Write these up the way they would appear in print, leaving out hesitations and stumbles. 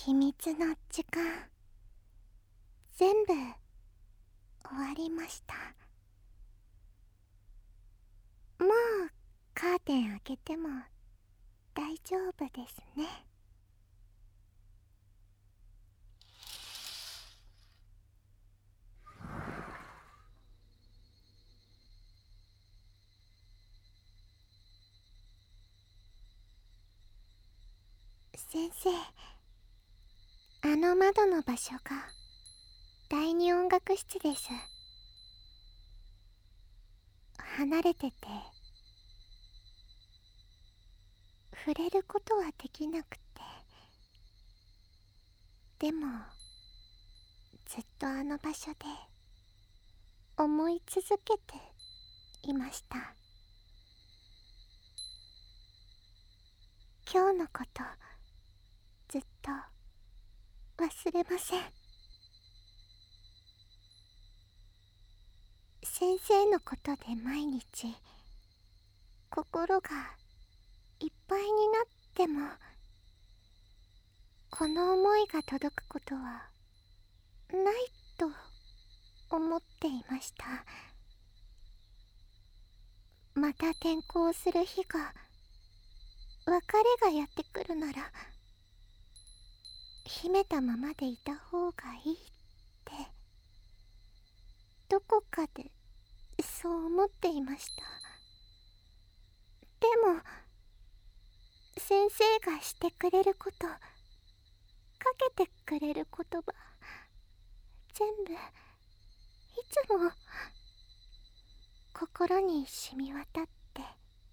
秘密の時間全部終わりました。もうカーテン開けても大丈夫ですね。先生、あの窓の場所が第二音楽室です。離れてて触れることはできなくて、でもずっとあの場所で思い続けていました。今日のことずっと忘れません。先生のことで毎日心がいっぱいになっても、この思いが届くことはないと思っていました。また転校する日が、別れがやってくるなら秘めたままでいた方がいいってどこかでそう思っていました。でも先生がしてくれること、かけてくれる言葉、全部いつも心に染み渡って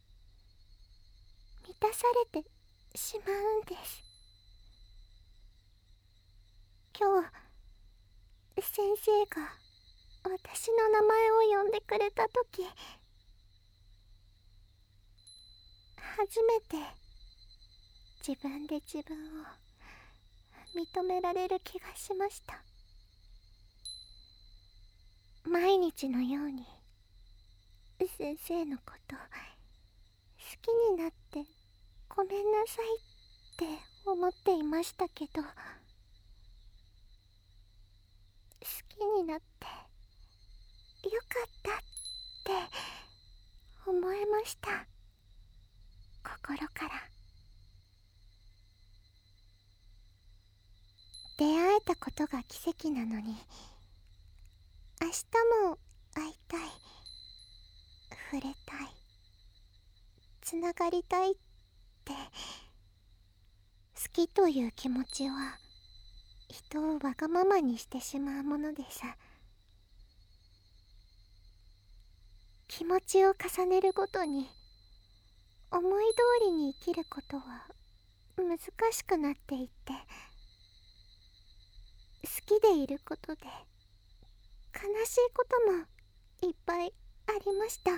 満たされてしまうんです。今日先生が私の名前を呼んでくれた時、初めて自分で自分を認められる気がしました。毎日のように先生のこと好きになってごめんなさいって思っていましたけど、好きになってよかったって思えました。心から。出会えたことが奇跡なのに、明日も会いたい、触れたい、つながりたいって、好きという気持ちは人をわがままにしてしまうものです。気持ちを重ねるごとに思い通りに生きることは難しくなっていって、好きでいることで悲しいこともいっぱいありました。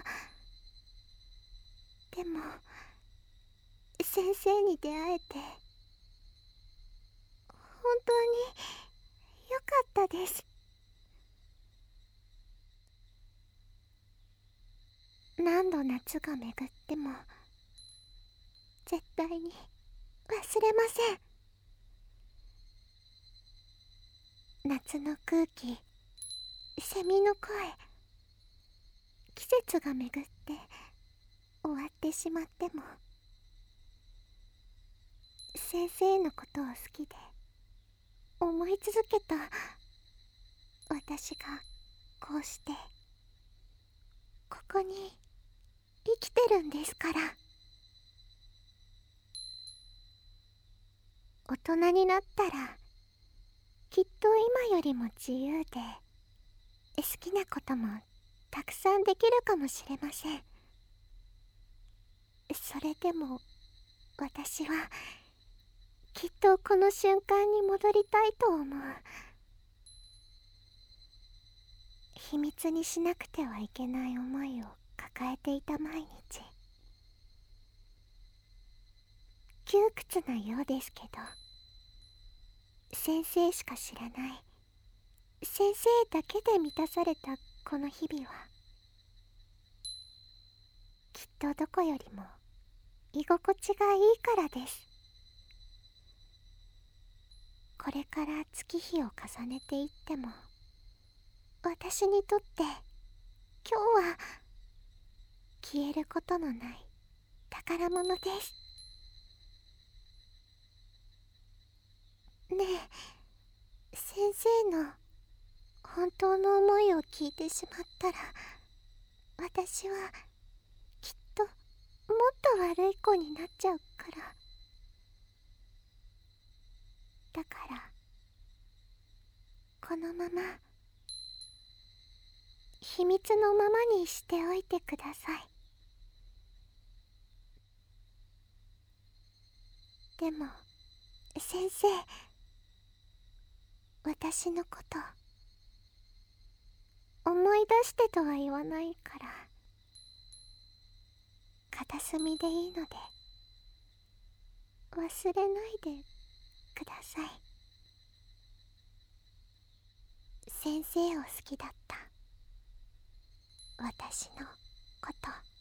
でも先生に出会えて本当に良かったです。何度夏が巡っても絶対に忘れません。夏の空気、セミの声、季節が巡って終わってしまっても、先生のことを好きで思い続けた私がこうしてここに生きてるんですから。大人になったらきっと今よりも自由で好きなこともたくさんできるかもしれません。それでも私はきっとこの瞬間に戻りたいと思う。秘密にしなくてはいけない思いを抱えていた毎日、窮屈なようですけど、先生しか知らない先生だけで満たされたこの日々は、きっとどこよりも居心地がいいからです。 これから月日を重ねていっても、私にとって今日は消えることのない宝物です。ねえ、先生の本当の思いを聞いてしまったら、私はきっともっと悪い子になっちゃうから。だからこのまま秘密のままにしておいてください。でも先生、私のこと思い出してとは言わないから、片隅でいいので忘れないでください。先生を好きだった私のこと。